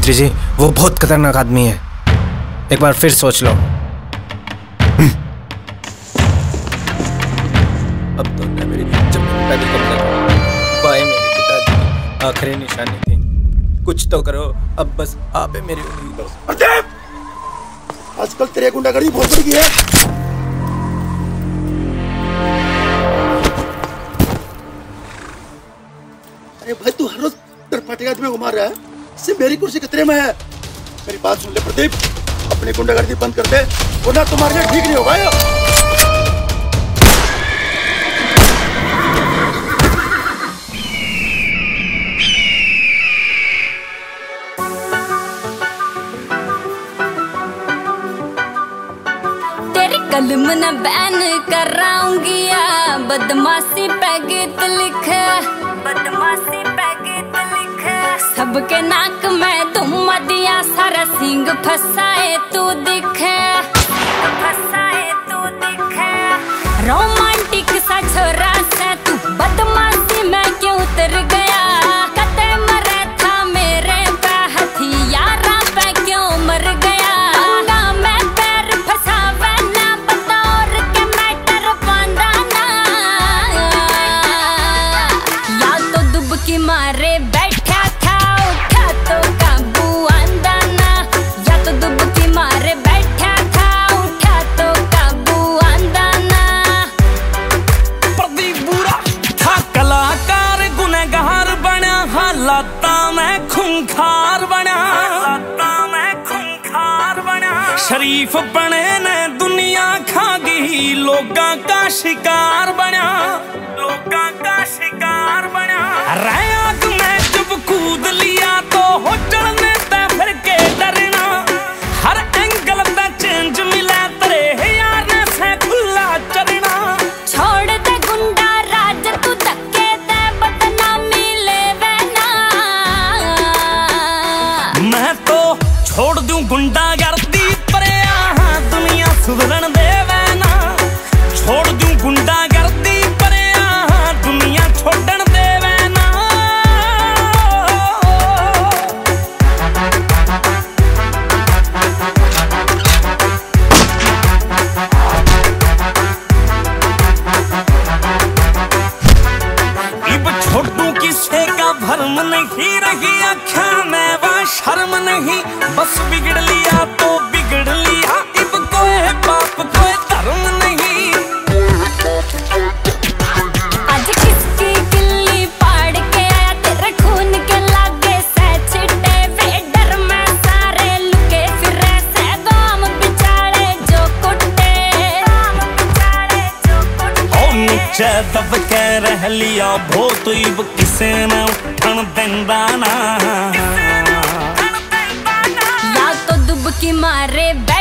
मिस्त्री जी, वो बहुत खतरनाक आदमी है, एक बार फिर सोच लो। अब तो मेरी जमीन पे भी कब्जा करो। बाएं मेरे पिताजी की आखिरी निशानी थी। कुछ तो करो, अब बस आप है मेरी उम्मीद। आजकल तेरे गुंडागर्दी बहुत बढ़ गई है। अरे भाई, तू हर रोज तरफाटेगाज में घुमा रहा है, इससे मेरी कुर्सी खतरे में है। मेरी बात सुन ले प्रदीप, अपनी गुंडागर्दी बंद कर दे, वरना तुम्हारे लिए ठीक नहीं होगा। कलम न बैन कराऊंगी या बदमाशी पे गीत लिखे, बदमाशी पे गीत लिखे। सबके नाक में तुम दिया सारा सिंग फसाए तू दिखे, फसाए तू दिखे। रोमांटिक सा छोरा से तू बदमाशी में क्यों उतर गया? कते मरे था मेरे पे हथियारा पे क्यों मर गया? मारे बैठा था उठा तो काबू आंदा ना, या तो दुबकी मारे बैठा था उठा तो काबू आंदा ना। प्रदीप बुरा था कलाकार गुनहगार बना, हालाता में खूंखार बना, हालाता में खूंखार बना। शरीफ बने ने दुनिया खा गई, लोगा का शिकार बना, लोगा का शिकार बना। आग में जब कूद लिया तो हो चढ़ने ते फिर के डरना। हर एंगल पे चेंज मिला तेरे यार ने से खुला चलना। छोड़ दे गुंडा राज तू धक्के दे बदनामी लेवे ना। मैं तो छोड़ दूं गुंडागर्दी पर यहाँ दुनिया सुधरन देवे ना। छोड़ दूं गुंडागर्दी पर यहाँ दुनिया छोड़न देवे ना। छोटू किसे का भरम नहीं रही आँखा में वो शर्म नहीं, बस बिगड़ लिया तो बिगड़ लिया। इब कोई बाप कोई धर्म नहीं। आज किसकी किल्ली पाड़ के आया तेरे खून के लागे से छिटे वे डर में सारे लुके फिरे से गाम बिचारे जो कुटे, गाम बिचारे जो कुटे। ओ नीचे दब के रह लिया भूत, इब किसे न उठन देंदा ना। या तो दुबकी मारे